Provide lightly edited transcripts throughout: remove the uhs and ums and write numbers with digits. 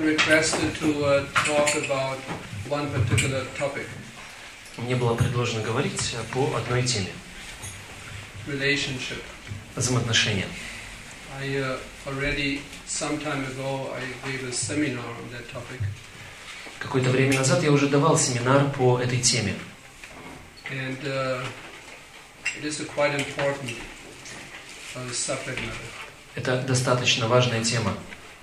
requested to talk about one particular topic. Мне было предложено говорить по одной теме. Relationship. Взаимоотношения. Already some time ago I gave a seminar on that topic. Какое-то время назад я уже давал семинар по этой теме. And it is a quite important subject matter. Это достаточно важная тема.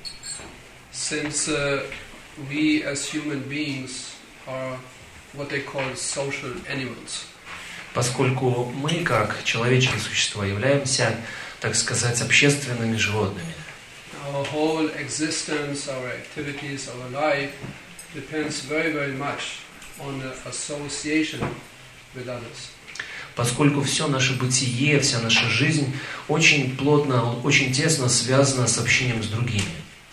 Since we as human beings are what they call social animals. Поскольку мы, как человеческие существа, являемся, так сказать, общественными животными. Our whole existence, our activities, our life depends very, very much on the association with others. Поскольку все наше бытие, вся наша жизнь очень плотно, очень тесно связана с общением с другими.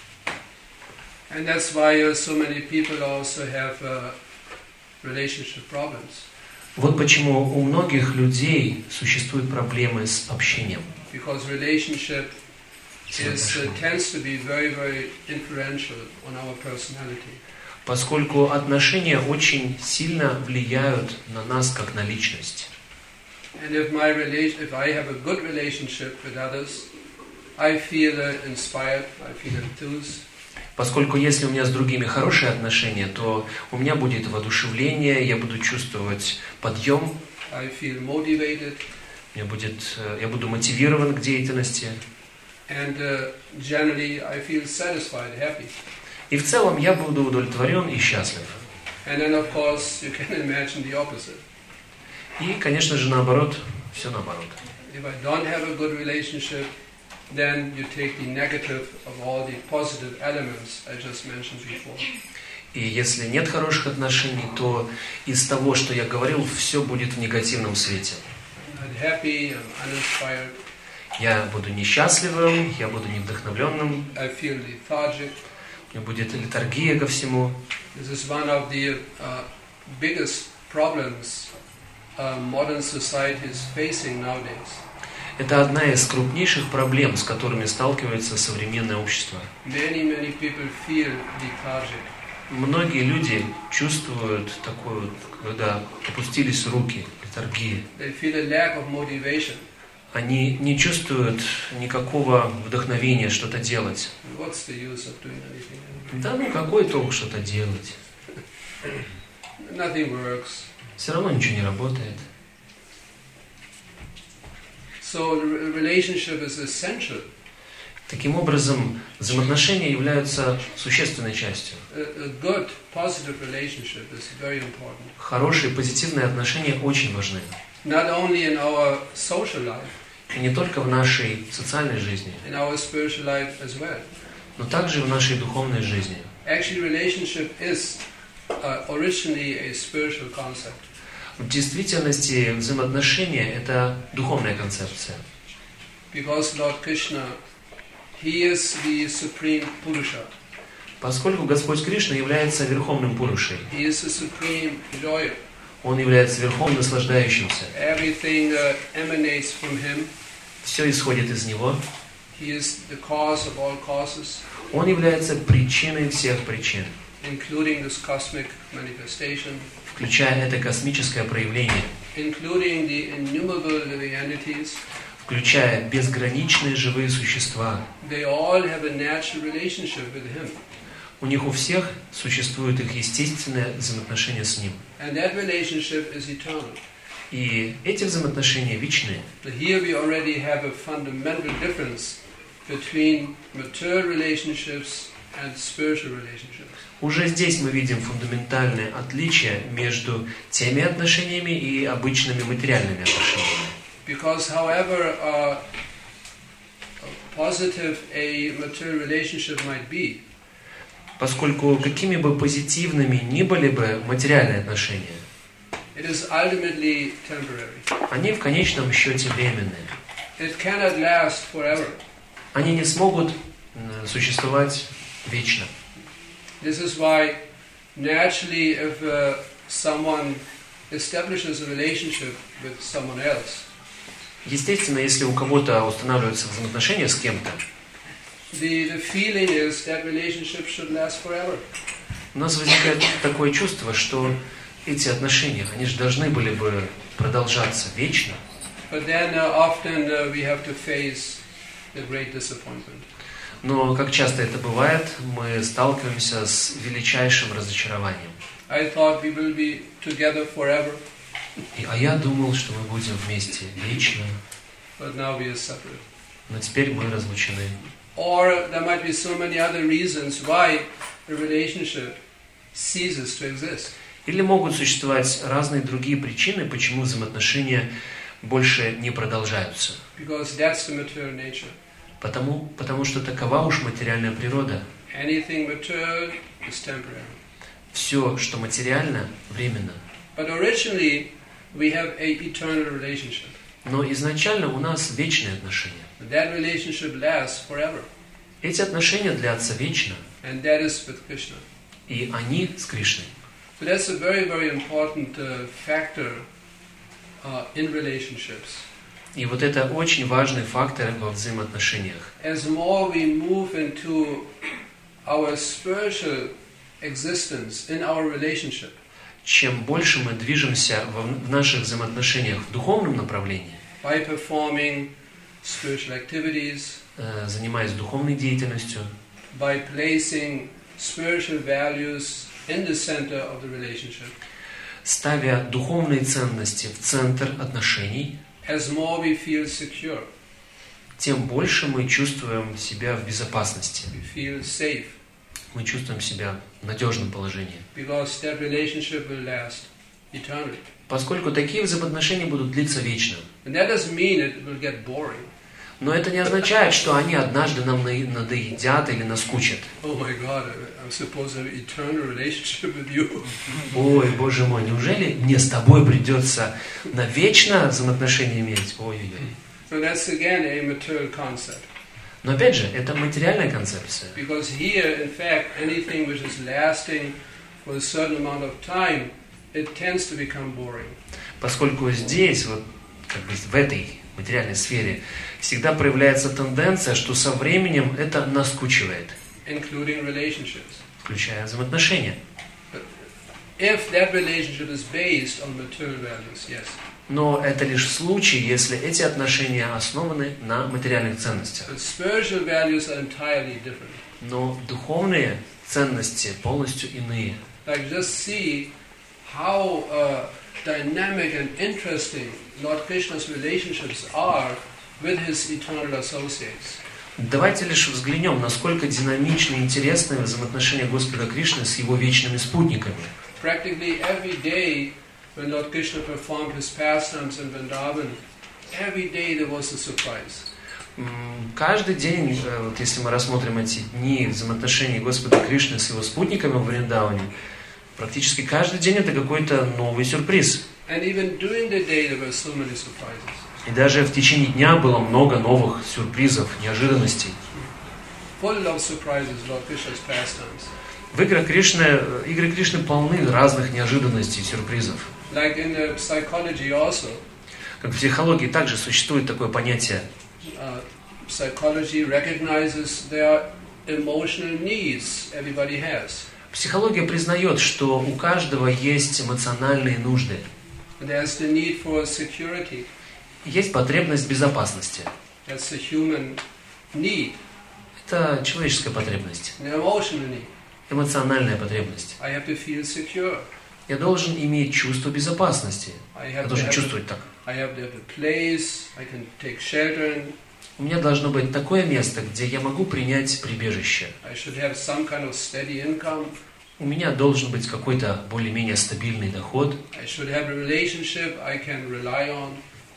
And that's why so many people also have relationship problems. Вот почему у многих людей существуют проблемы с общением. Because relationship tends to be very, very influential on our personality. Поскольку отношения очень сильно влияют на нас как на личность. And if I have a good relationship with others, I feel inspired, I feel enthused. Поскольку если у меня с другими хорошие отношения, то у меня будет воодушевление, я буду чувствовать подъем. I feel motivated. Я буду мотивирован к деятельности. And generally I feel satisfied, happy. И в целом я буду удовлетворен и счастлив. And then of course you can imagine the opposite. И, конечно же, наоборот, все наоборот. If I don't have a good relationship, then you take the negative of all the positive elements I just mentioned before. И если нет хороших отношений, то из того, что я говорил, все будет в негативном свете. I'm happy, I'm uninspired. Я буду несчастливым, я буду невдохновленным. I feel lethargic. У меня будет летаргия ко всему. This is one of the biggest problems modern society is facing nowadays. Это одна из крупнейших проблем, с которыми сталкивается современное общество. Many people feel lethargic. Многие люди чувствуют такую, когда опустились руки, летаргии. They feel a lack of motivation. Они не чувствуют никакого вдохновения что-то делать. What's the use of doing anything? Да ну какой толк что-то делать? Nothing works. Все равно ничего не работает. So the relationship is essential. Таким образом, взаимоотношения являются существенной частью. A good, positive relationship is very important. Хорошие, позитивные отношения очень важны. Not only in our social life, и не только в нашей социальной жизни, in our spiritual life as well. Но также в нашей духовной жизни. Actually, relationship is originally a spiritual concept. В действительности взаимоотношения – это духовная концепция. Because Lord Krishna, He is the supreme Purusha. Поскольку Господь Кришна является верховным Пурушей. He is the supreme joy. Он является верховным наслаждающимся. Everything emanates from Him. Все исходит из Него. He is the cause of all causes. Он является причиной всех причин. Including this cosmic manifestation. Включая это космическое проявление. Including the innumerable living entities. Включая безграничные живые существа. They all have a natural relationship with Him. У них у всех существует их естественное взаимоотношение с Ним. And that relationship is eternal. И эти взаимоотношения вечные. But here we already have a fundamental difference between material relationships and spiritual relationships. Уже здесь мы видим фундаментальное отличие между теми отношениями и обычными материальными отношениями. Because however positive a material relationship might be, поскольку какими бы позитивными ни были бы материальные отношения, it is ultimately temporary. Они в конечном счете временные. It cannot last forever. Они не смогут существовать вечно. This is why naturally if someone establishes a relationship with someone else, естественно, если у кого-то устанавливаются взаимоотношения с кем-то, the feeling is that relationship should last forever. У нас возникает такое чувство, что эти отношения, они же должны были бы продолжаться вечно. But then often we have to face the great disappointment. Но, как часто это бывает, мы сталкиваемся с величайшим разочарованием. I thought we will be together forever. А я думал, что мы будем вместе вечно, But now we are separate. но теперь мы разлучены. Or there might be so many other reasons why the relationship ceases to exist. Или могут существовать разные другие причины, почему взаимоотношения больше не продолжаются. Because that's the material nature. Потому что такова уж материальная природа. Anything material is temporary. Все, что материально, временно. But originally we have an eternal relationship. Но изначально у нас вечные отношения. That relationship lasts forever. Эти отношения длятся вечно. And that is with Krishna. И они с Кришной. So that's a very, very important factor in relationships. И вот это очень важный фактор во взаимоотношениях. As more we move into our spiritual existence in our relationship, Чем больше мы движемся в наших взаимоотношениях в духовном направлении, by performing spiritual activities, занимаясь духовной деятельностью, by placing spiritual values in the center of the relationship, ставя духовные ценности в центр отношений, as more we feel secure, тем больше мы чувствуем себя в безопасности. we feel safe, Мы чувствуем себя в надежном положении. because that relationship will last eternally. Поскольку такие взаимоотношения будут длиться вечно. And that doesn't mean it will get boring. Но это не означает, что они однажды нам надоедят или наскучат. Oh my God, I'm supposed to have an eternal relationship with you. Ой, Боже мой, неужели мне с тобой придется навечно взаимоотношения иметь? Ой-ой-ой. So that's again a material concept. Но опять же, это материальная концепция. Because here, in fact, anything which is lasting for a certain amount of time, it tends to become boring. Поскольку здесь, вот, как бы в этой материальной сфере, всегда проявляется тенденция, что со временем это наскучивает, Including relationships. включая взаимоотношения. But if that relationship is based on material values, yes. Но это лишь в случае, если эти отношения основаны на материальных ценностях. But spiritual values are entirely different. Но духовные ценности полностью иные. Like just see how dynamic and interesting Lord Krishna's relationships are with his eternal associates. Давайте лишь взглянем, насколько динамичны и интересны взаимоотношения Господа Кришны с его вечными спутниками. Practically every day when Lord Krishna performed his pastimes in Vrindavan, every day there was a surprise. Каждый день, вот если мы рассмотрим эти дни взаимоотношений Господа Кришны с его спутниками в Вриндаване, практически каждый день это какой-то новый сюрприз. And even during the day there were so many surprises. И даже в течение дня было много новых сюрпризов, неожиданностей. Full of surprises, Lord Krishna's pastimes. Игры Кришны полны разных неожиданностей, сюрпризов. Like in the psychology also, Как в психологии также существует такое понятие. Psychology recognizes there are emotional needs everybody has. Психология признает, что у каждого есть эмоциональные нужды. There's the need for security. Есть потребность в безопасности. That's a human need. Это человеческая потребность. An emotional need. Эмоциональная потребность. I have to feel secure. Я должен иметь чувство безопасности. Я должен чувствовать так. I have to have a place I can take shelter in. У меня должно быть такое место, где я могу принять прибежище. I should have some kind of steady income. У меня должен быть какой-то более-менее стабильный доход. I should have a relationship I can rely on.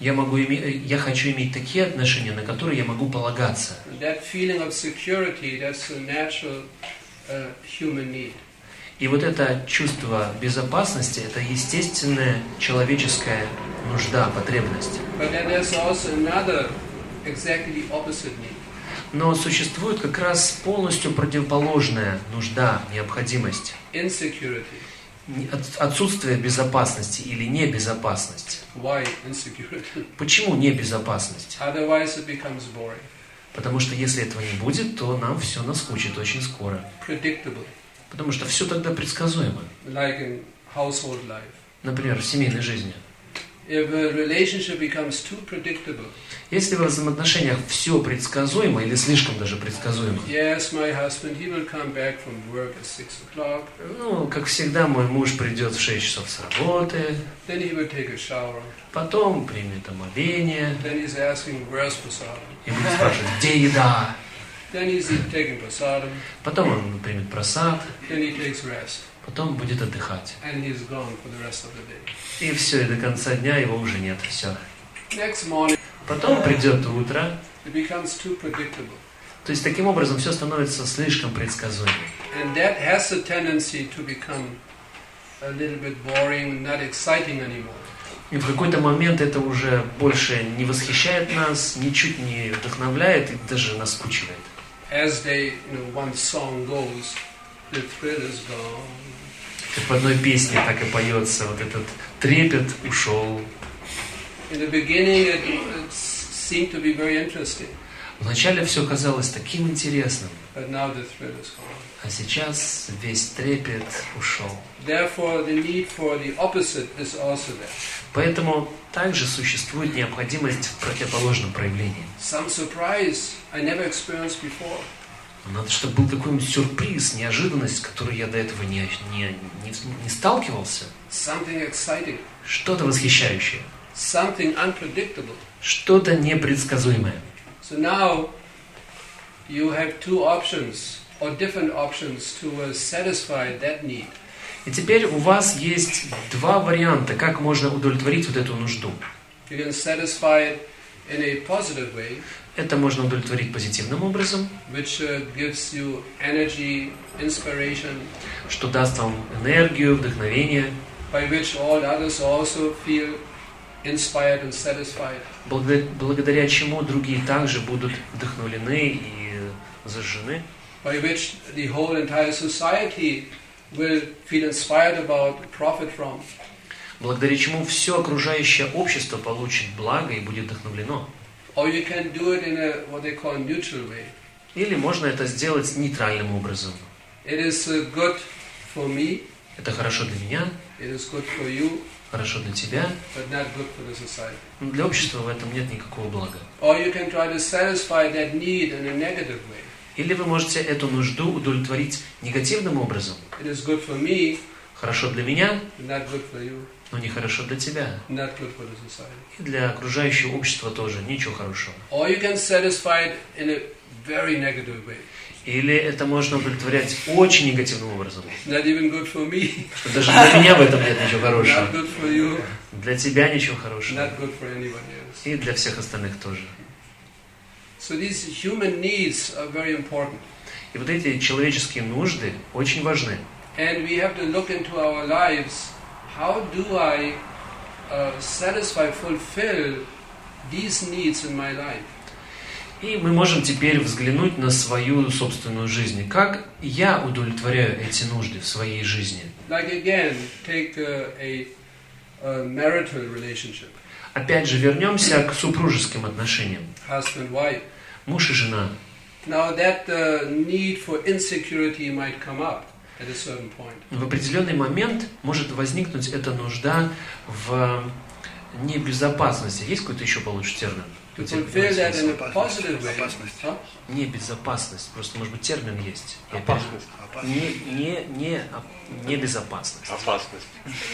Я хочу иметь такие отношения, на которые я могу полагаться. And that feeling of security, that's a natural human need. И вот это чувство безопасности, это естественная человеческая нужда, потребность. But then there's also another exactly opposite need. Но существует как раз полностью противоположная нужда, необходимость. Insecurity. Отсутствие безопасности или небезопасность. Why insecurity? Почему небезопасность? Otherwise it becomes boring. Потому что если этого не будет, то нам все наскучит очень скоро. predictable, Потому что все тогда предсказуемо. like in household life. Например, в семейной жизни. If a relationship becomes too predictable, Если во взаимоотношениях все предсказуемо или слишком даже предсказуемо, yes, my husband, he will come back from work at 6 o'clock, ну, как всегда, мой муж придет в 6 часов с работы, then he will take a shower, потом примет омовение then he's asking, where's prasadam? и будет спрашивать, где еда? Then he's taking prasadam, Потом он примет просад, then he takes rest, потом будет отдыхать. and he's gone for the rest of the day. И все, и до конца дня его уже нет, все. Next morning, Потом придет утро, it becomes too predictable. то есть таким образом все становится слишком предсказуемым. And that has a tendency to become a little bit boring, not exciting anymore. И в какой-то момент это уже больше не восхищает нас, ничуть не вдохновляет и даже наскучивает. As they, one song goes, the thrill is gone. Как в одной песне так и поется, вот этот трепет ушел. In the beginning, it seemed to be very interesting, Вначале все казалось таким интересным, but now the thrill is gone. а сейчас весь трепет ушел. Therefore, the need for the opposite is also there. Поэтому также существует необходимость в противоположном проявлении. Some surprise I never experienced before. Надо, чтобы был какой-нибудь сюрприз, неожиданность, с которой я до этого не сталкивался. Something exciting, Что-то восхищающее, something unpredictable. что-то непредсказуемое. So now you have two options or different options to satisfy that need. И теперь у вас есть два варианта, как можно удовлетворить вот эту нужду. You can satisfy it in a positive way, Это можно удовлетворить позитивным образом, which gives you energy, inspiration, что даст вам энергию, вдохновение, by which all others also feel inspired and satisfied. благодаря чему другие также будут вдохновлены и зажжены, By which the whole entire society will feel inspired about, profit from. благодаря чему все окружающее общество получит благо и будет вдохновлено. Or you can do it in a what they call neutral way. Или можно это сделать нейтральным образом. It is good for me, Это хорошо для меня, it is good for you, хорошо для тебя, but not good for the society. но для общества в этом нет никакого блага. Or you can try to satisfy that need in a negative way. Или вы можете эту нужду удовлетворить негативным образом. It is good for me, Хорошо для меня, but not good for you, но нехорошо для тебя. not good for the society. И для окружающего общества тоже ничего хорошего. Or you can satisfy it in a very negative way. Или это можно удовлетворять очень негативным образом. Not even good for me, Что даже для меня в этом нет ничего not хорошего. good for you, Для тебя ничего хорошего. not good for anybody else. И для всех остальных тоже. So these human needs are very important. И вот эти человеческие нужды очень важны. And we have to look into our lives. How do I satisfy, fulfill these needs in my life? И мы можем теперь взглянуть на свою собственную жизнь. Как я удовлетворяю эти нужды в своей жизни? Like again, take a marital relationship, Опять же, вернемся к супружеским отношениям. husband, wife. Муж и жена. Now that need for insecurity might come up at a certain point. В определенный момент может возникнуть эта нужда в небезопасности. Есть какой-то еще получше термин? To fulfill that in a positive way. Huh? Небезопасность. Просто, может быть, термин есть. Опасность. Небезопасность. Опасность.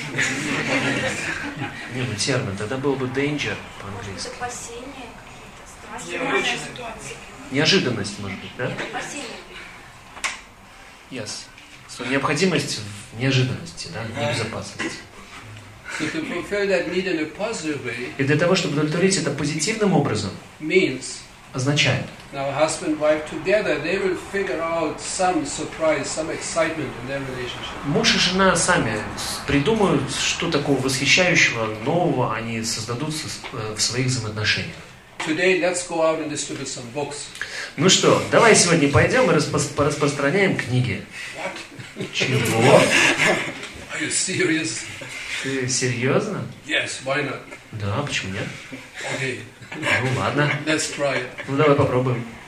Не, ну термин. Тогда был бы danger по-английски. Опасения, какие-то страшные. Неожиданность, может быть, да? Опасения. Yes. So, необходимость в неожиданности, да, небезопасности. So to fulfill that need in a positive way И для того, чтобы удовлетворить это позитивным образом, means означает, now husband and wife together, they will figure out some surprise, some excitement in their relationship. муж и жена сами придумают, что такого восхищающего, нового они создадут в своих взаимоотношениях. Today, let's go out and distribute some books. Ну что, давай сегодня пойдем и распространяем книги. What? Чего? Are you serious? Ты серьезно? Yes, why not? Да, почему нет? Okay, Ну ладно, let's try it. ну давай попробуем.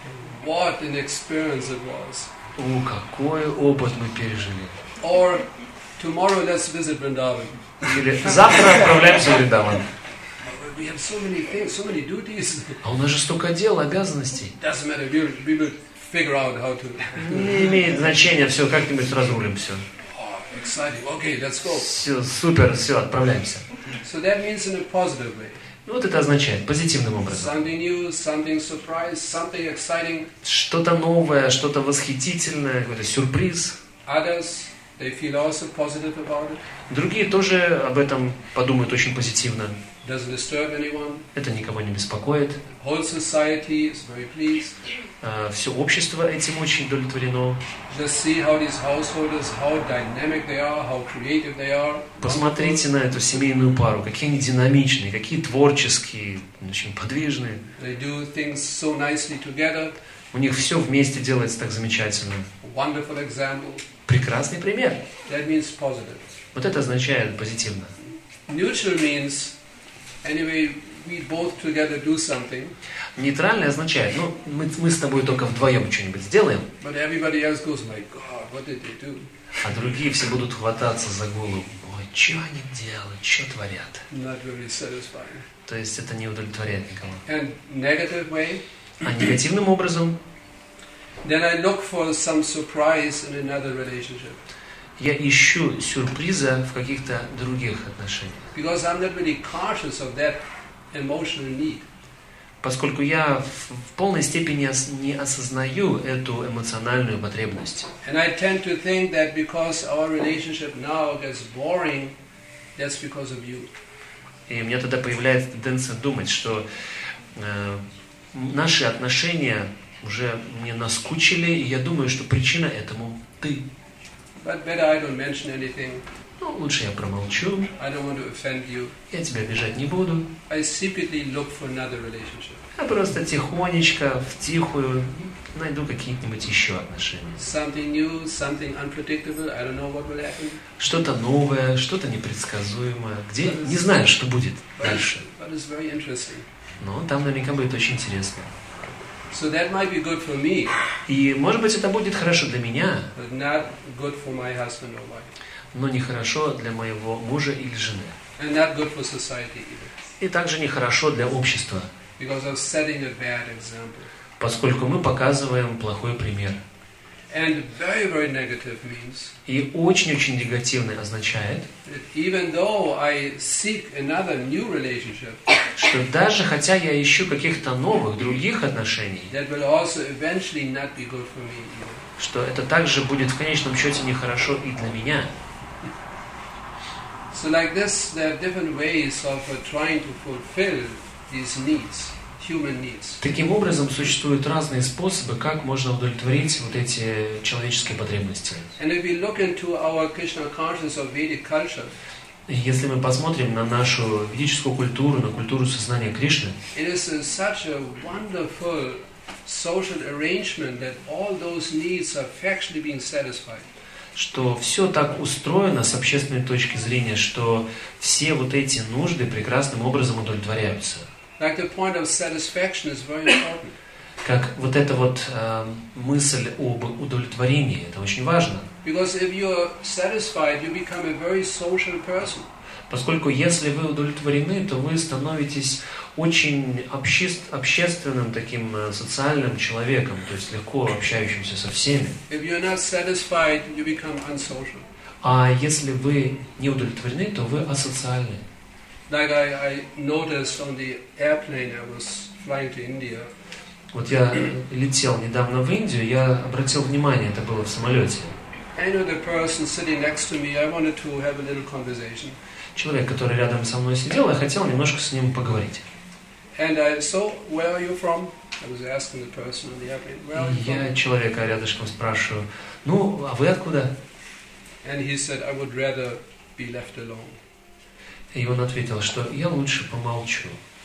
what an experience it was. Какой опыт мы пережили. Or tomorrow let's visit Vrindavan. Или завтра отправляемся в Вриндаван. We have so many things, so many duties. А у нас же столько дел, обязанностей. Doesn't matter. We will figure out how to. Не имеет значения, все, как-нибудь разрулим все. Oh, exciting. Okay, let's go. Все, супер, все, отправляемся. So that means in a positive way. Вот это означает, позитивным образом. Something new, something surprise, something exciting. Что-то новое, что-то восхитительное, какой-то сюрприз. Others, they feel also positive about it. Другие тоже об этом подумают очень позитивно. Doesn't disturb anyone. Это никого не беспокоит. Whole society is very pleased. Все общество этим очень удовлетворено. Just see how these householders, how dynamic they are, how creative they are. Посмотрите на эту семейную пару, какие они динамичные, какие творческие, очень подвижные. They do things so nicely together. У них все вместе делается так замечательно. Wonderful example. Прекрасный пример. That means positive. Вот это означает позитивно. Neutral means anyway we both together do something. Нейтральный означает, ну, мы с тобой только вдвоем что-нибудь сделаем, But everybody else goes, my God, what did they do? а другие все будут хвататься за голову. Ой, что они делают, что творят? Not very satisfying. То есть это не удовлетворяет никого. And negative way, А негативным образом then I look for some surprise in another relationship. я ищу сюрприза в каких-то других отношениях. Because I'm not really conscious of that emotional need. Поскольку я в полной степени не осознаю эту эмоциональную потребность. And I tend to think that because our relationship now gets boring, that's because of you. И у меня тогда появляется тенденция думать, что наши отношения уже мне наскучили, и я думаю, что причина этому ты. But better I don't mention anything. Ну, лучше я промолчу, I don't want to offend you. я тебя обижать не буду. I secretly look for another relationship. Я просто тихонечко, втихую найду какие-нибудь еще отношения. Something new, something unpredictable. I don't know what will happen. Что-то новое, что-то непредсказуемое, где не знаю, что будет дальше. But it's very interesting. Но там наверняка будет очень интересно. So that might be good for me, И, может быть, это будет хорошо для меня, but not good for my husband or wife. но нехорошо для моего мужа или жены. And not good for society either. И также нехорошо для общества, Because of setting a bad example. поскольку мы показываем плохой пример. And very, very negative means И очень-очень негативный означает, that even though I seek another new relationship, что даже хотя я ищу каких-то новых, других отношений, that will also eventually not be good for me either. что это также будет в конечном счете нехорошо и для меня. So like this, there are different ways of trying to fulfill these needs, human needs. Таким образом, существуют разные способы, как можно удовлетворить вот эти человеческие потребности. And if we look into our Krishna consciousness or Vedic culture, И если мы посмотрим на нашу ведическую культуру, на культуру сознания Кришны, it is such a wonderful social arrangement that all those needs are factually being satisfied. что все так устроено с общественной точки зрения, что все вот эти нужды прекрасным образом удовлетворяются. Like the point of satisfaction is very important. Как вот эта вот мысль об удовлетворении, это очень важно. Because if you're satisfied, you become a very social person. Поскольку если вы удовлетворены, то вы становитесь очень общественным таким социальным человеком, то есть легко общающимся со всеми. If you're not satisfied, you become unsocial. А если вы не удовлетворены, то вы асоциальны. Like I noticed on the airplane I was flying to India. Вот я летел недавно в Индию, я обратил внимание, это было в самолете. I know the person sitting next to me, I wanted to have a little conversation. Человек, который рядом со мной сидел, я хотел немножко с ним поговорить. And so, where are you from? I was asking the person on the airplane, where are you Я from? человека рядышком спрашиваю, ну, а вы откуда? And he said, I would rather be left alone. И он ответил, что я лучше помолчу.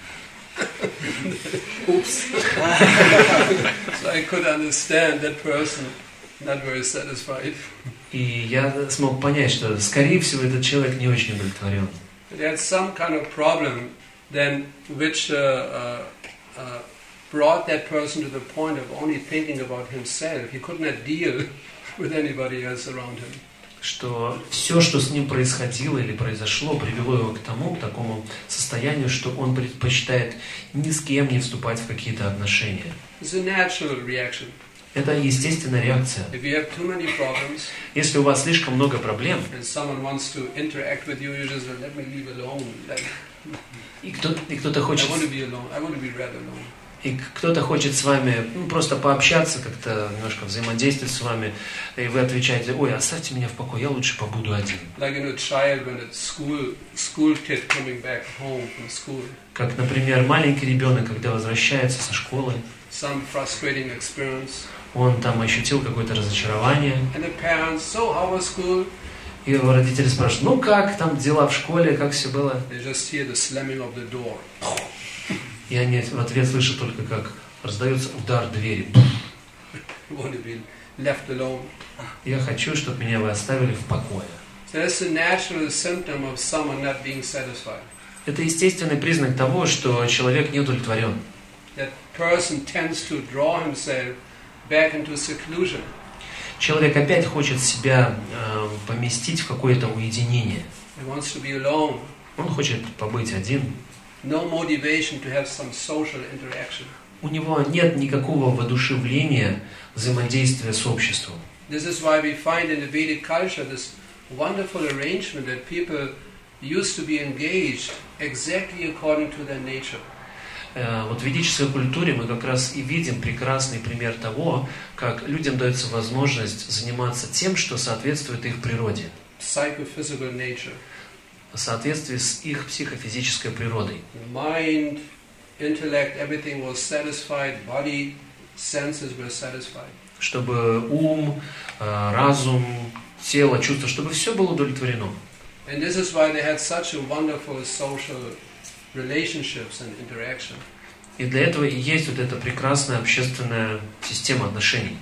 Oops. So I could understand that person not very satisfied. И я смог понять, что, скорее всего, этот человек не очень удовлетворен. They had some kind of problem then which brought that person to the point of only thinking about himself. He could not deal with anybody else around him. Что все, что с ним происходило или произошло, привело его к такому состоянию, что он предпочитает ни с кем не вступать в какие-то отношения. It's a natural reaction. Это естественная реакция. If you have too many problems, Если у вас слишком много проблем, and someone wants to interact with you, you just say, let me leave alone. и кто-то I хочет, want to be alone. I want to be read alone. и кто-то хочет с вами просто пообщаться, как-то немножко взаимодействовать с вами, и вы отвечаете: ой, оставьте меня в покое, я лучше побуду один. Like a child when it's school kid coming back home from school. Как, например, маленький ребенок, когда возвращается со школы, Some frustrating experience. он там ощутил какое-то разочарование, And the parents, so how was school? и его родители спрашивают: ну как там дела в школе, как все было? They just hear the slamming of the door. И они в ответ слышат только, как раздается удар двери. You want to be left alone. Я хочу, чтобы меня вы оставили в покое. So that's a natural symptom of someone not being satisfied. Это естественный признак того, что человек не удовлетворен. That person tends to draw himself back into seclusion. Человек опять хочет себя поместить в какое-то уединение. He wants to be alone. Он хочет побыть один. No motivation to have some social interaction. У него нет никакого воодушевления взаимодействия с обществом. This is why we find in the Vedic culture this wonderful arrangement that people used to be engaged exactly according to their nature. Вот в ведической культуре мы как раз и видим прекрасный пример того, как людям дается возможность заниматься тем, что соответствует их природе, Psychophysical nature. в соответствии с их психофизической природой. Mind, intellect, everything was satisfied, body, senses were satisfied. Чтобы ум, разум, тело, чувства, чтобы все было удовлетворено. And this is why they had such a wonderful social relationships and interaction. И для этого и есть вот эта прекрасная общественная система отношений.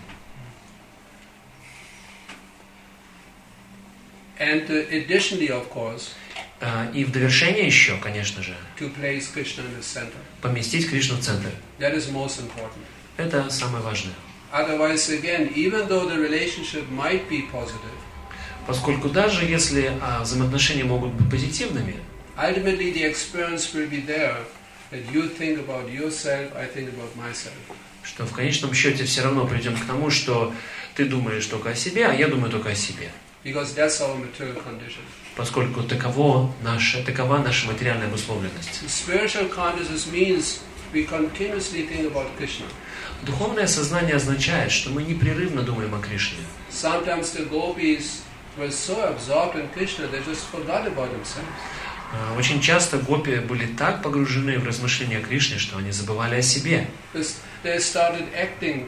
And additionally, of course, И в довершение еще, конечно же, to place Krishna in the center. поместить Кришну в центр. That is most important. Это самое важное. Otherwise, again, even though the relationship might be positive, Поскольку даже если взаимоотношения могут быть позитивными, ultimately the experience will be there that you think about yourself, I think about myself. что в конечном счете все равно придем к тому, что ты думаешь только о себе, а я думаю только о себе. Because that's our material condition. Поскольку такова наша материальная обусловленность. Spiritual consciousness means we continuously think about Krishna. Духовное сознание означает, что мы непрерывно думаем о Кришне. Sometimes the gopis were so absorbed in Krishna they just forgot about themselves. Очень часто гопи были так погружены в размышления о Кришне, что они забывали о себе. They started acting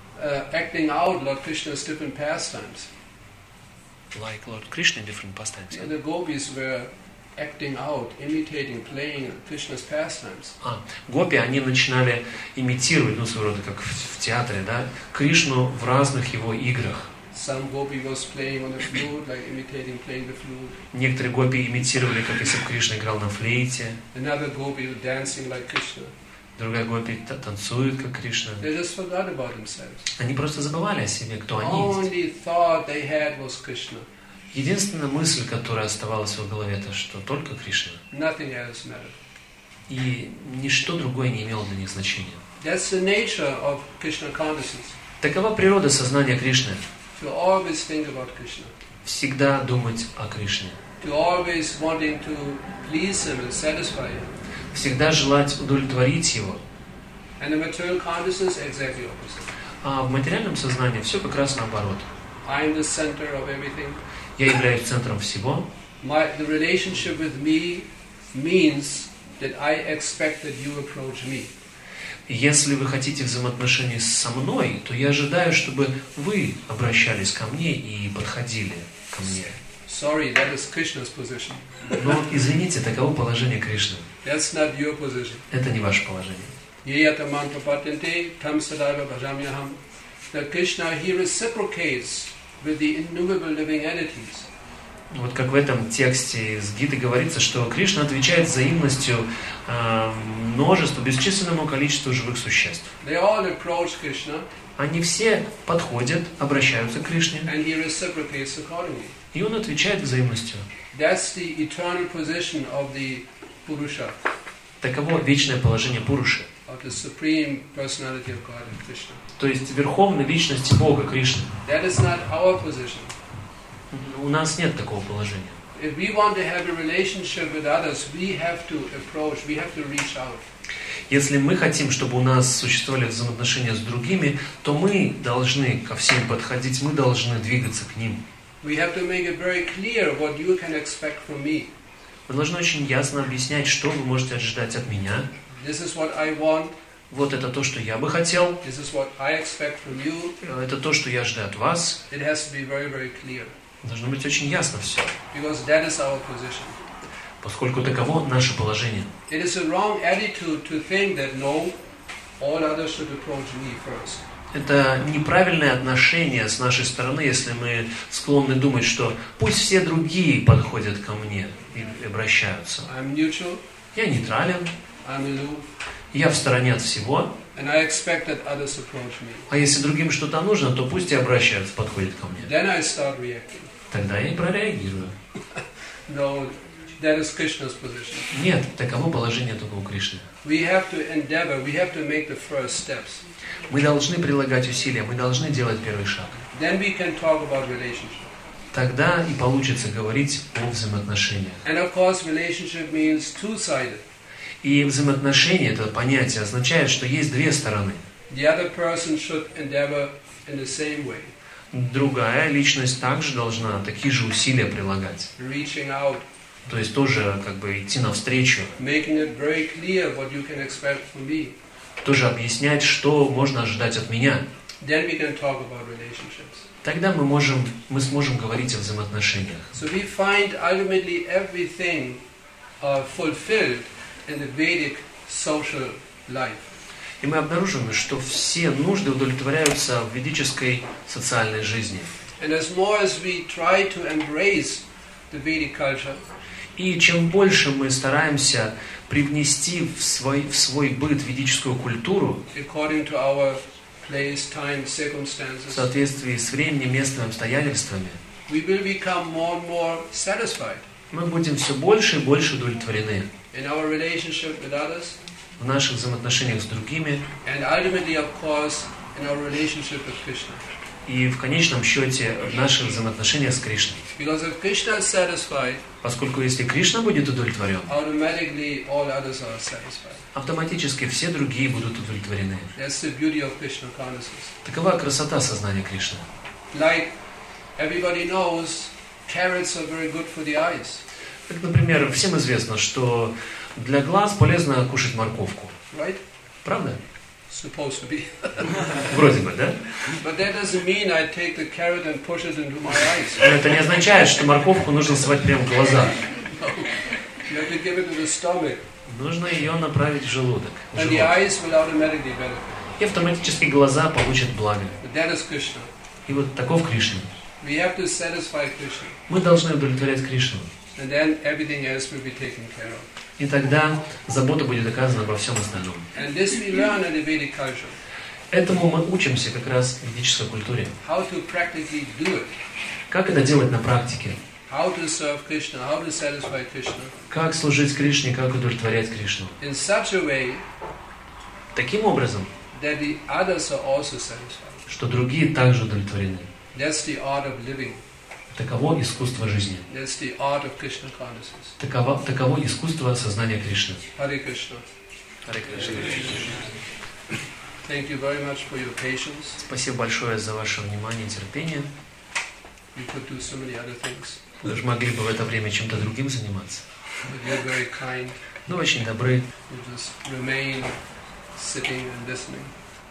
out Lord Krishna's different pastimes. Like Lord Krishna in different pastimes. And the gopis were acting out, imitating, playing Krishna's pastimes. Гопи, они начинали имитировать, своего рода, как в театре, да, Кришну в разных его играх. Some gopi was playing on the flute, like imitating playing the flute. Некоторые гопи имитировали, как если бы Кришна играл на флейте. Another gopi was dancing like Krishna. Другая гопи танцует, как Кришна. They just forgot about themselves. Они просто забывали о себе, кто они есть. Only thought they had was Krishna. Единственная мысль, которая оставалась в их голове, это что только Кришна. Nothing else mattered. И ничто другое не имело для них значения. That's the nature of Krishna consciousness. Такова природа сознания Кришны. To always think about Krishna. Всегда думать о Кришне. To always wanting to please Him and satisfy Him. Всегда желать удовлетворить его. And the material consciousness exactly opposite. А в материальном сознании все как раз наоборот. I'm the center of everything. Я являюсь центром всего. The relationship with me means that I expect that you approach me. Если вы хотите взаимоотношений со мной, то я ожидаю, чтобы вы обращались ко мне и подходили ко мне. Sorry, that is Krishna's position. Но, извините, таково положение Кришны. That's not your position. Это не ваше положение. That Krishna, he reciprocates with the innumerable living entities. Вот как в этом тексте из Гиты говорится, что Кришна отвечает взаимностью множеству, бесчисленному количеству живых существ. They all approach Krishna, Они все подходят, обращаются к Кришне, and he reciprocates accordingly. и он отвечает взаимностью. That's the eternal position of the Purusha, Таково вечное положение Пуруши, of the supreme personality of God and Krishna. то есть верховной личности Бога, Кришны. That is not our position. У нас нет такого положения. If we want to have a relationship with others, we have to approach, we have to reach out. Если мы хотим, чтобы у нас существовали взаимоотношения с другими, то мы должны ко всем подходить, мы должны двигаться к ним. We have to make it very clear what you can expect from me. Мы должны очень ясно объяснять, что вы можете ожидать от меня. This is what I want. Вот это то, что я бы хотел. This is what I expect from you. Это то, что я ожидаю от вас. It has to be very, very clear. Должно быть очень ясно все. Because that is our position. Поскольку таково наше положение. It is a wrong attitude to think that no, all others should approach me first. Это неправильное отношение с нашей стороны, если мы склонны думать, что пусть все другие подходят ко мне и обращаются. I'm neutral. Я нейтрален, I'm aloof. я в стороне от всего. And I expect that others approach me. А если другим что-то нужно, то пусть и обращаются, подходят ко мне. Then I start reacting. Тогда я и прореагирую. No, that is Krishna's position. Нет, таково положение только у Кришны. We have to endeavor, we have to make the first steps. Мы должны прилагать усилия, мы должны делать первый шаг. Then we can talk about relationship. Тогда и получится говорить о взаимоотношениях. And of course, relationship means two-sided. И взаимоотношения, это понятие, означает, что есть две стороны. The other person should endeavor in the same way. Другая личность также должна такие же усилия прилагать. Reaching out. То есть тоже как бы идти навстречу. Making it very clear what you can expect from me. Тоже объяснять, что можно ожидать от меня. Then we can talk about relationships. Тогда мы сможем говорить о взаимоотношениях. So we find ultimately everything fulfilled in the Vedic social life. И мы обнаружим, что все нужды удовлетворяются в ведической социальной жизни. And as more as we try to embrace the Vedic culture, и чем больше мы стараемся привнести в свой быт ведическую культуру, according to our place, time, circumstances, в соответствии с временем, местом и обстоятельствами, we will become more and more satisfied мы будем все больше и больше удовлетворены in our relationship with others, в наших взаимоотношениях с другими and ultimately, of course, in our relationship with Krishna. и в конечном счете в наших взаимоотношениях с Кришной. Because if Krishna is satisfied, Поскольку если Кришна будет удовлетворен, automatically all others are satisfied. автоматически все другие будут удовлетворены. That's the beauty of Krishna consciousness. Такова красота сознания Кришны. Like everybody knows, carrots are very good for the eyes, Как, например, всем известно, что для глаз полезно кушать морковку. right? Правда? Supposed to be. Вроде бы, да? But that doesn't mean I take the carrot and push it into my eyes. Но это не означает, что морковку нужно совать прямо в глаза. No. You have to give it to the stomach, Нужно ее направить в желудок. в and the живот. eyes will automatically benefit. И автоматически глаза получат благо. But that is Krishna. И вот таков Кришна. We have to satisfy Krishna, Мы должны удовлетворять Кришну. and then everything else will be taken care of. И тогда забота будет оказана обо всем остальном. And this we learn in the Vedic culture, Этому мы учимся как раз в ведической культуре. how to practically do it, Как это делать на практике? how to serve Krishna, how to satisfy Krishna, Как служить Кришне, как удовлетворять Кришну. in such a way Таким образом, that the others are also satisfied. что другие также удовлетворены. That's the art of living. Таково искусство жизни. That's the art of Krishna consciousness. Таково искусство сознания Кришны. Hare Krishna. Харе Кришна. Thank you very much for your patience. Спасибо большое за ваше внимание и терпение. We could do so many other things, Вы же могли бы в это время чем-то другим заниматься. but you're very kind. Но очень добры. You just remain sitting and listening.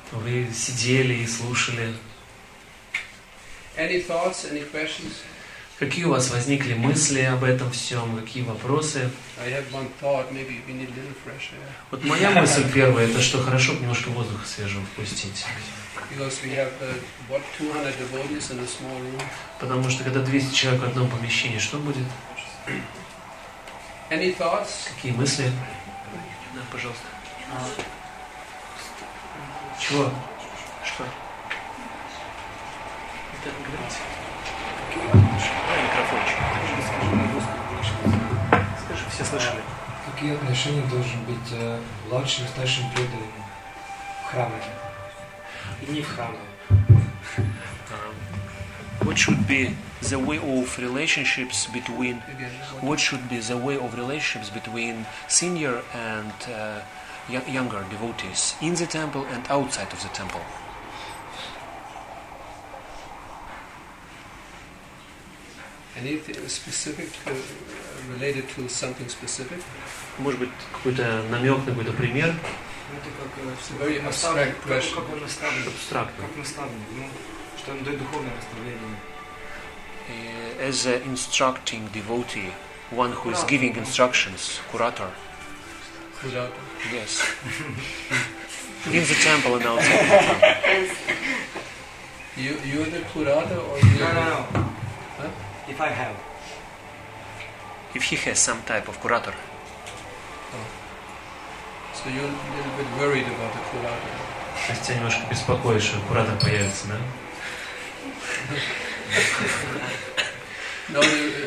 Вы сидели и слушали. Any thoughts, any questions? Какие у вас возникли мысли об этом всем? Какие вопросы? I have one thought, maybe we need a little fresh air. Вот моя мысль первая, это что хорошо немножко воздуха свежего впустить. Because we have, 200 devotees in a small room. Потому что когда 200 человек в одном помещении, что будет? Any thoughts? Какие мысли? Да, пожалуйста. Чего? Что? Это говорите. Микрофончик. Скажи, все слышали. Какие отношения должен быть младшим и старшим преданным в храме и не в храме? What should be the way of relationships between senior and younger devotees in the temple and outside of the temple? Anything specific related to something specific? Может быть, какой-то намек на какой-то пример? Это It's a как very abstract question. как наставник. Абстрактно. Как наставник, ну, что он дает духовное наставление. As an instructing devotee, one who is giving instructions, curator. Without Yes. In the temple and outside the temple. you're the curator or you? No. Huh? If I have. If he has some type of curator. So you're a little bit worried about the curator. То есть тебя немножко беспокоит, что куратор появится, да? No,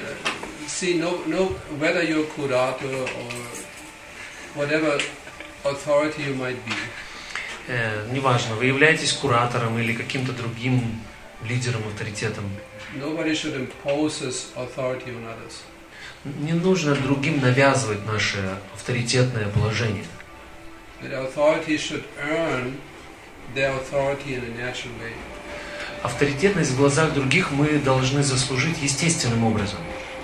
whether you're curator or whatever authority you might be. Неважно, вы являетесь куратором или каким-то другим лидером, авторитетом. Nobody should impose his authority on others. Не нужно другим навязывать наше авторитетное положение. The authority should earn their authority in a natural way. Авторитетность в глазах других мы должны заслужить естественным образом.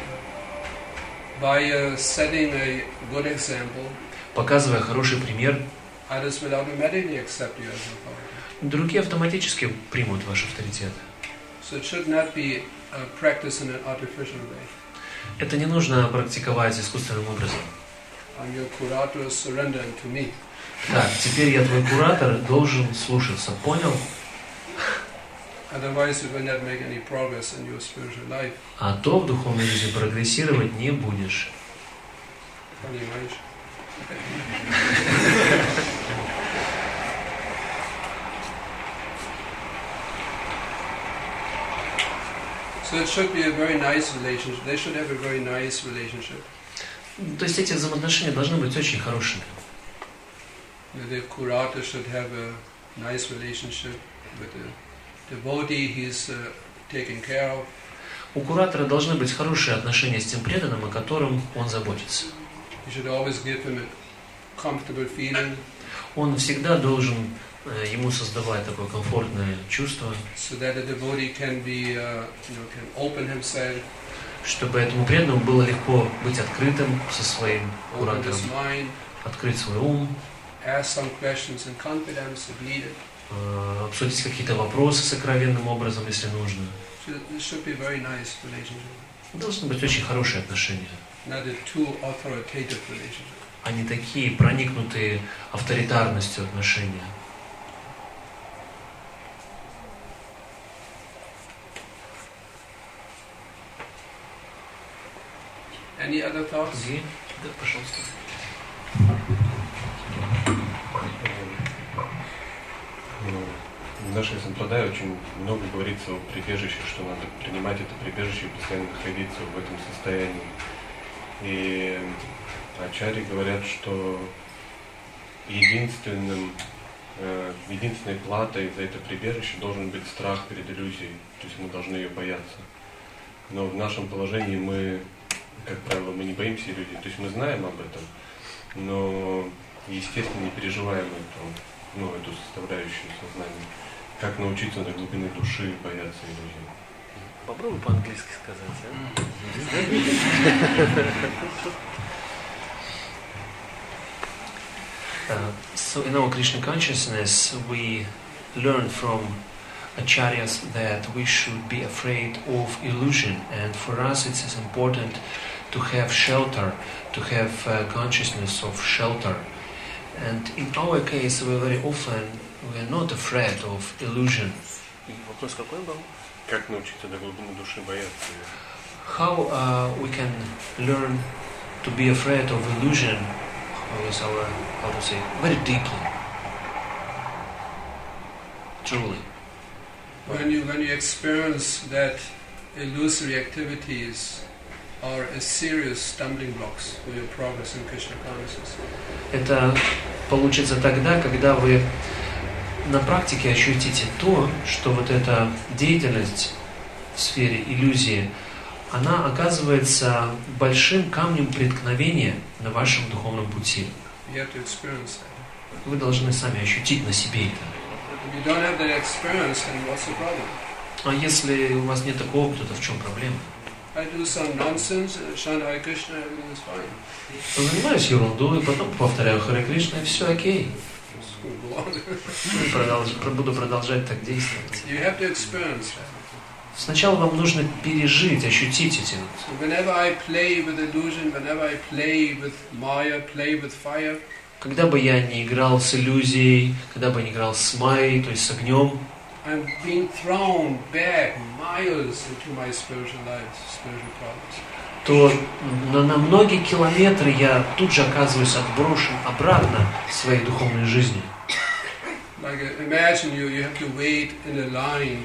By setting a good example, Показывая хороший пример, others will automatically accept you as an authority. другие автоматически примут ваш авторитет. So it should not be practiced in an artificial way. Это не нужно практиковать искусственным образом. I'm your curator, surrender to me. Так, теперь я твой куратор, должен слушаться. Понял? Otherwise you will not make any progress in your spiritual life. А то в духовной жизни прогрессировать не будешь. Понимаешь? So it should be a very nice relationship. They should have a very nice relationship. То есть эти взаимоотношения должны быть очень хорошими. The curator should have a nice relationship with the devotee he's taking care of. У куратора должны быть хорошие отношения с тем преданным, о котором он заботится. You should always give him a comfortable feeling. Он всегда должен ему создавать такое комфортное чувство, So that the devotee can be, can open himself, чтобы этому преданному было легко быть открытым со своим open куратором, his mind, открыть свой ум, ask some questions in confidence if needed. обсудить какие-то вопросы сокровенным образом, если нужно. So it should be a very nice relationship, Должны быть очень хорошие отношения, not a too authoritative relationship. а не такие проникнутые авторитарностью отношения. Any other thoughts? Другие? Да, пожалуйста. В нашей Сампрадае очень много говорится о прибежище, что надо принимать это прибежище и постоянно находиться в этом состоянии. И ачарьи говорят, что единственной платой за это прибежище должен быть страх перед иллюзией, то есть мы должны ее бояться. Но в нашем положении мы, как правило, мы не боимся иллюзий, то есть мы знаем об этом, но, естественно, не переживаем эту составляющую сознания. Как научиться до глубины души бояться иллюзий? Попробуй по-английски сказать, а? So in our Krishna consciousness we learn from acharyas that we should be afraid of illusion, and for us it is important to have shelter, to have consciousness of shelter. And in our case, we very often we are not afraid of illusion. Вопрос какой был? Как научиться до глубины души бояться ее? How we can learn to be afraid of illusion with our, how to say, very deeply, truly. When you experience that illusory activities are a serious stumbling blocks for your progress in Krishna consciousness. Это получится тогда, когда вы на практике ощутите то, что вот эта деятельность в сфере иллюзии, она оказывается большим камнем преткновения на вашем духовном пути. You have to experience that. Вы должны сами ощутить на себе это. If you don't have that experience, then what's the problem? А если у вас нет такого опыта, то в чем проблема? I do some nonsense, chant Hare Krishna, everything is fine. Я занимаюсь ерундой, потом повторяю Харе Кришна, и все окей. Буду продолжать так действовать. You have to experience that. Сначала вам нужно пережить, ощутить эти. So whenever I play with illusion, whenever I play with Maya, play with fire, Когда бы я не играл с иллюзией, когда бы я не играл с майей, то есть с огнем, I'm being thrown back miles into my spiritual life, spiritual problems. то на многие километры я тут же оказываюсь отброшен обратно в своей духовной жизни. Like imagine you have to wait in a line,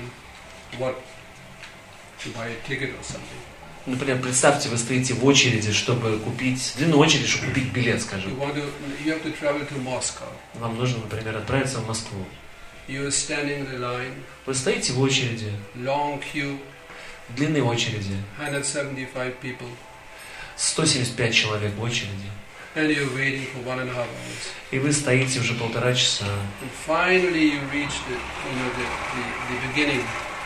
to buy a ticket or something. Например, представьте, вы стоите в очереди, чтобы купить, длинную очередь, чтобы купить билет, скажем. You have to travel to Moscow. Вам нужно, например, отправиться в Москву. You are standing in the line. Вы стоите в очереди, Long queue. длинной очереди, 175 people. 175 человек в очереди. And you're waiting for 1.5 hours. И вы стоите уже 1,5 часа. And finally you reach the beginning.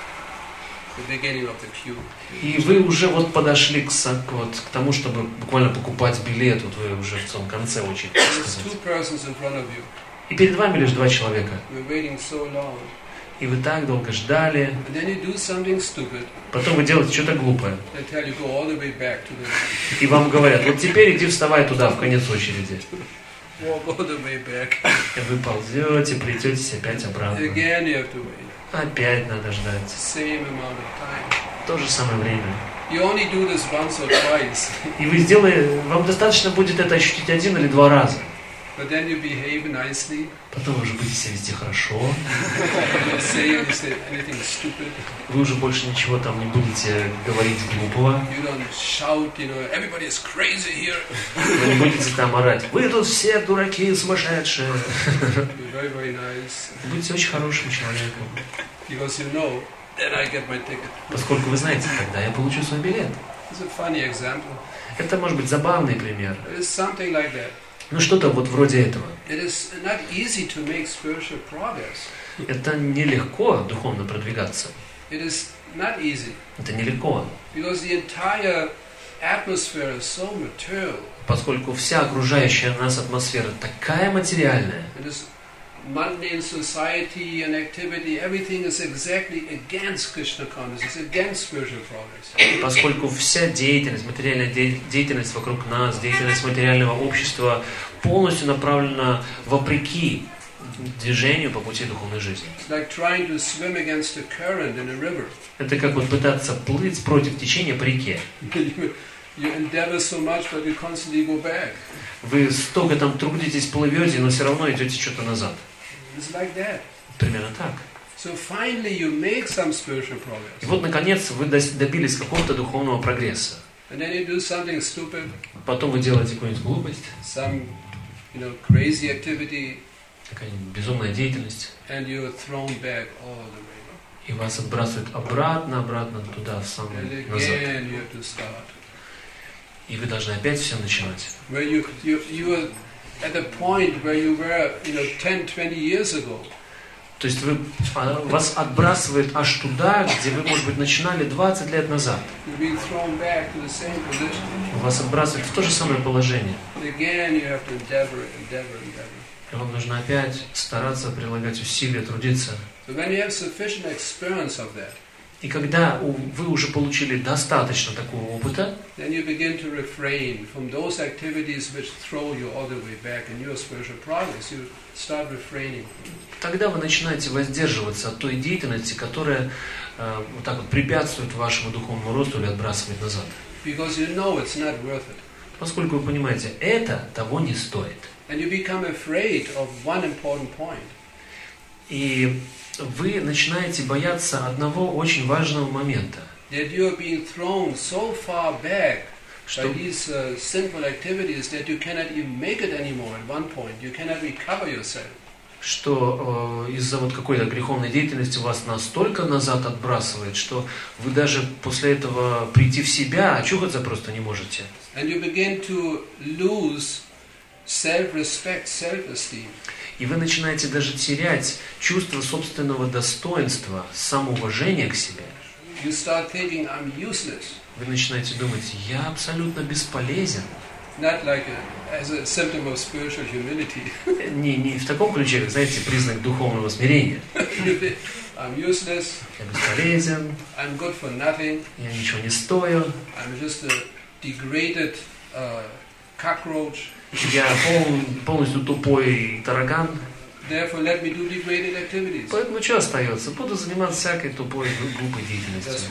The beginning of the queue. И вы уже вот подошли к тому, чтобы буквально покупать билет, вот вы уже в самом конце очереди. There's 2 persons in front of you. И перед вами лишь 2 человека. You're waiting so long. И вы так долго ждали. And then you do something stupid. Потом вы делаете что-то глупое. They tell you go all the way back to the. И вам говорят, вот теперь иди вставай туда, в конец очереди. Walk all the way back. И вы ползете, плететесь опять обратно. Again you have to wait. Опять надо ждать. Same amount of time. То же самое время. You only do this once or twice. И вы сделаете, вам достаточно будет это ощутить 1 или 2 раза. But then you behave nicely. Потом вы уже будете себя вести хорошо. You say anything stupid. Вы уже больше ничего там не будете говорить глупого. You don't shout, everybody is crazy here. Вы не будете там орать. Вы тут все дураки, сумасшедшие. Be very, very nice. Будьте очень хорошим человеком. Because you know, then I get my ticket. Поскольку вы знаете, когда я получу свой билет. It's a funny example. Это может быть забавный пример. It is something like that. Ну что-то вот вроде этого. It is not easy to make spiritual progress. Это нелегко духовно продвигаться. It is not easy. Это нелегко. Because the entire atmosphere is so material. Поскольку вся окружающая нас атмосфера такая материальная. It is mundane society and activity, everything is exactly against Krishna consciousness, against spiritual progress. Поскольку вся деятельность, материальная деятельность вокруг нас, деятельность материального общества полностью направлена вопреки движению по пути духовной жизни. It's like trying to swim against a current in a river. Это как вот пытаться плыть против течения по реке. You endeavor so much, but you constantly go back. Вы столько там трудитесь, плывете, но все равно идете что-то назад. It's like that. Примерно так. So finally you make some spiritual progress. И вот, наконец, вы добились какого-то духовного прогресса. And then you do something stupid. Потом вы делаете какую-нибудь глупость. Some, crazy activity. Такая безумная деятельность. And you're thrown back all the way. И вас отбрасывают обратно туда, в самый назад. Again you have to start. И вы должны опять все начинать. Where you are at the point where you were, 10-20 years ago. То есть вас отбрасывает аж туда, где вы, может быть, начинали 20 лет назад. You're being thrown back to the same position. Вас отбрасывает в то же самое положение. And again you have to endeavor. Вам нужно опять стараться, прилагать усилия, трудиться. So when you have sufficient experience of that, И когда вы уже получили достаточно такого опыта, then you begin to refrain from those activities which throw you all the way back in your spiritual progress. You start refraining. тогда вы начинаете воздерживаться от той деятельности, которая вот так вот препятствует вашему духовному росту или отбрасывает назад. Because you know it's not worth it. Поскольку вы понимаете, это того не стоит. And you become afraid of one important point. И вы начинаете бояться одного очень важного момента. That you are being thrown so far back Что, by these sinful activities that you cannot even make it anymore at one point. You cannot recover yourself. что из-за вот какой-то греховной деятельности вас настолько назад отбрасывает, что вы даже после этого прийти в себя, очухаться просто не можете. And you begin to lose self-respect, self-esteem. И вы начинаете даже терять чувство собственного достоинства, самоуважения к себе. You start thinking, I'm useless. Вы начинаете думать, я абсолютно бесполезен. Not like as a symptom of spiritual humility. Не в таком ключе, как, знаете, признак духовного смирения. I'm useless. Я бесполезен, I'm good for nothing. я ничего не стою, I'm just a degraded cockroach. я полностью тупой таракан. Therefore, let me do degraded activities. Поэтому что остается? Буду заниматься всякой тупой, глупой That's деятельностью.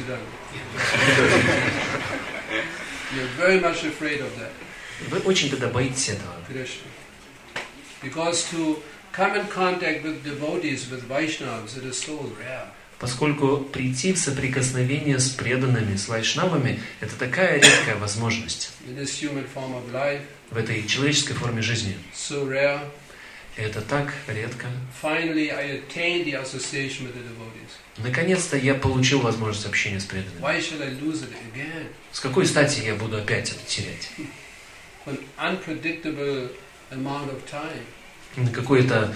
You're very much afraid of that, Вы очень тогда боитесь этого. Krishna. Because to come in contact with devotees, with Vaishnavas, it is so rare. Поскольку прийти в соприкосновение с преданными, с вайшнавами, это такая редкая возможность In this human form of life, в этой человеческой форме жизни. so rare. Это так редко. Finally, I attained the association with the devotees. Наконец-то я получил возможность общения с преданными. Why should I lose it again? С какой стати я буду опять это терять? For an unpredictable amount of time. На какое-то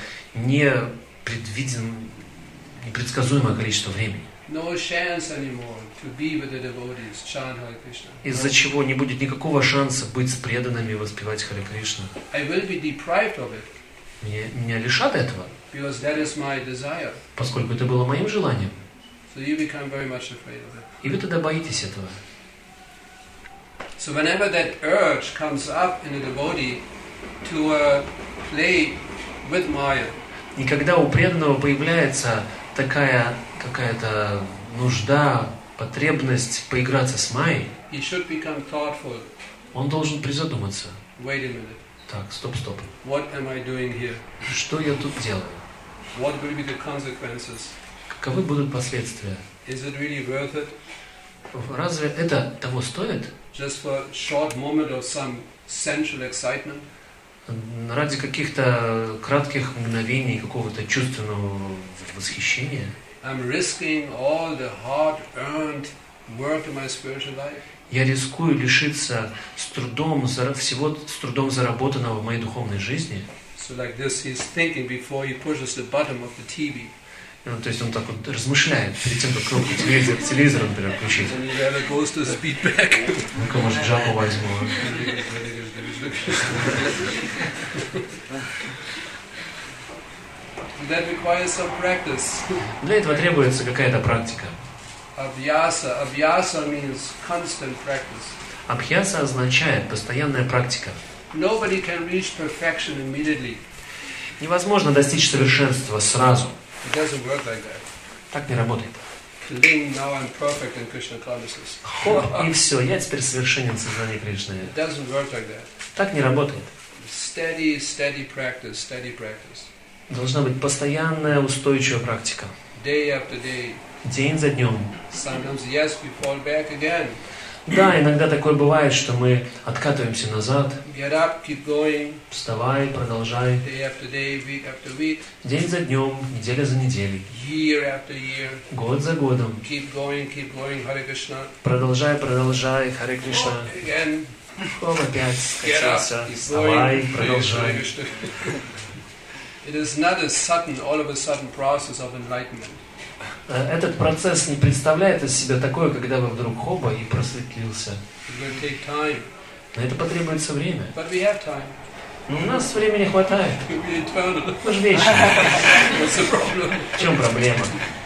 непредсказуемое количество времени. No chance anymore to be with the devotees, chant Hare Krishna. Из-за чего не будет никакого шанса быть с преданными и воспевать Харе Кришна. I will be deprived of it Меня лишат этого, because that is my desire. поскольку это было моим желанием. So you become very much afraid of it. И вы тогда боитесь этого. So whenever that urge comes up in a devotee to play with Maya, И когда у преданного появляется такая какая-то нужда, потребность поиграться с Майей, he should become thoughtful. он должен призадуматься. Wait a minute. Так, стоп. What am I doing here? Что я тут делаю? What will be the consequences? Каковы будут последствия? Is it really worth it? Разве это того стоит? Just for a short moment of some sensual excitement? Ради каких-то кратких мгновений какого-то чувственного восхищения? I'm risking all the hard-earned work in my spiritual life? Я рискую лишиться всего с трудом заработанного в моей духовной жизни. So like this, he's thinking before he pushes the button of the TV. То есть он так вот размышляет перед тем, как кнопку телевизора, например, включить. And he never goes to speed back. Ну-ка, может, жабу возьму. That requires some practice. Для этого требуется какая-то практика. Abhyasa. Abhyasa means constant practice. Абхьяса означает постоянная практика. Nobody can reach perfection immediately. Невозможно достичь совершенства сразу. It doesn't work like that. Так не работает. Cling, now I'm perfect in Krishna consciousness. Хоп, и все, я теперь совершенен в сознании Кришны. It doesn't work like that. Так не работает. Steady practice, steady practice. Должна быть постоянная, устойчивая практика. Day after day. День за днем. Sometimes, yes, we fall back again. Да, иногда такое бывает, что мы откатываемся назад. Get up, keep going. Вставай, продолжай. Day after day, week after week. День за днем, неделя за неделей. Year after year. Год за годом. Keep going, Hare Krishna. Продолжай, Харе Кришна. Again. Хоп, опять Get up, скатился. keep Вставай, going. продолжай. Hare Krishna. It is not a sudden, all of a sudden process of enlightenment. Этот процесс не представляет из себя такое, когда вы вдруг хоба и просветлился. It will take time. На это потребуется время. But we have time. Но у нас времени хватает. We're eternal. Мы же вечные. What's the problem? В чем проблема?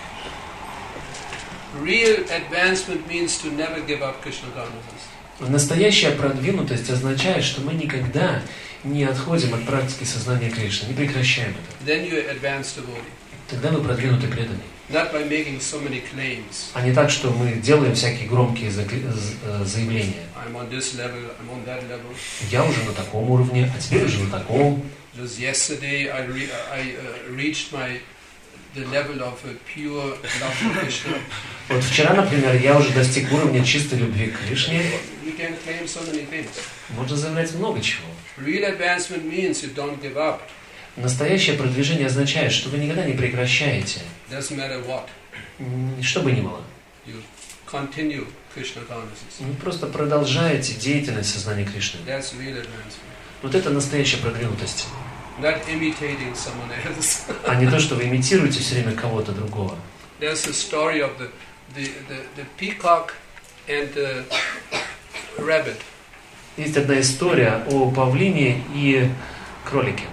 Real advancement means to never give up Krishna consciousness. Настоящая продвинутость означает, что мы никогда не отходим от практики сознания Кришны, не прекращаем это. Then you're advanced devotee. Тогда вы продвинутый преданный. Not by making so many claims. А не так, что мы делаем всякие громкие заявления. I'm on this level, I'm on that level. Я уже на таком уровне, а теперь уже на таком. Just yesterday I reached the level of pure love for Krishna. Вот вчера, например, я уже достиг уровня чистой любви к Кришне. You can claim so many things. Можно заявлять много чего. Real advancement means you don't give up. Настоящее продвижение означает, что вы никогда не прекращаете. Doesn't matter what. Что бы ни было. You continue Krishna consciousness. Вы просто продолжаете деятельность сознания Кришны. That's real advancement. Вот это настоящая продвинутость. Not imitating someone else. А не то, что вы имитируете все время кого-то другого. There's a story of the peacock and the rabbit. Есть одна история о павлине и кролике.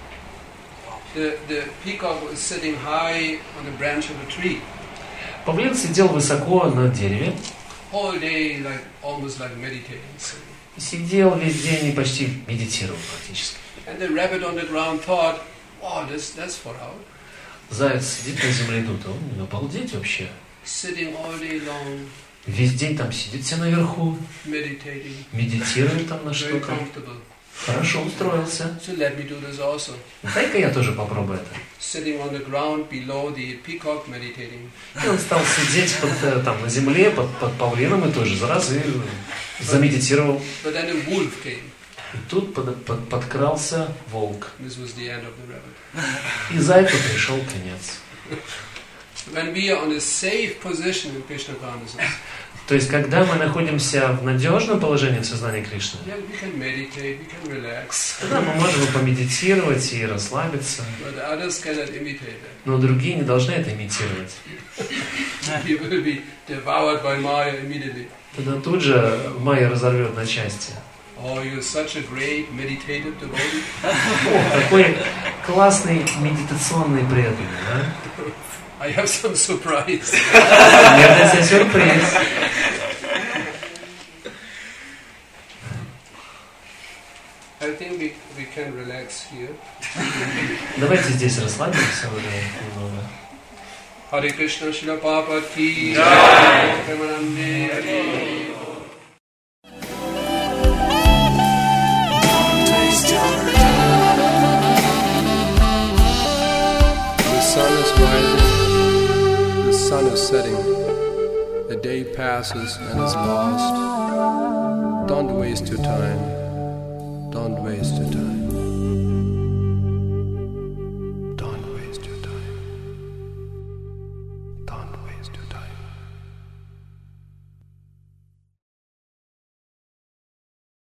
The peacock was sitting high on the branch of a tree. Павлин сидел высоко на дереве. All day, almost like meditating. Сидел весь день и почти медитировал практически. And the rabbit on the ground thought, "Wow, that's far out." Заяц сидит на земле и думает, он обалдеть вообще. Sitting all day long, Весь день там сидит все наверху, meditating, медитирует там на very что-то. comfortable. Хорошо устроился. So let me do this also. Дай-ка я тоже попробую это. Sitting on the ground below the peacock, meditating. И он стал сидеть там на земле под павлином и тоже раз и замедитировал. But then a wolf came. И тут подкрался волк. This was the end of the rabbit. И зайцу пришел конец. When we are on a safe position in Krishna consciousness, То есть, когда мы находимся в надежном положении в сознании Кришны, yeah, we can meditate, we can relax. тогда мы можем помедитировать и расслабиться. But others cannot imitate that. Но другие не должны это имитировать. You will be devoured by Maya immediately. Тогда тут же Майя разорвет на части. Oh, you're such a great meditative devotee. О, какой классный медитационный преданный, да? I have some surprise. У меня для тебя сюрприз. I think we can relax here. Давайте здесь расслабимся уже немного. Hare Krishna Shila Prabhupada Jai. Premanande Hari. The sun is rising, the sun is setting, the day passes and is lost. Don't waste your time, don't waste your time.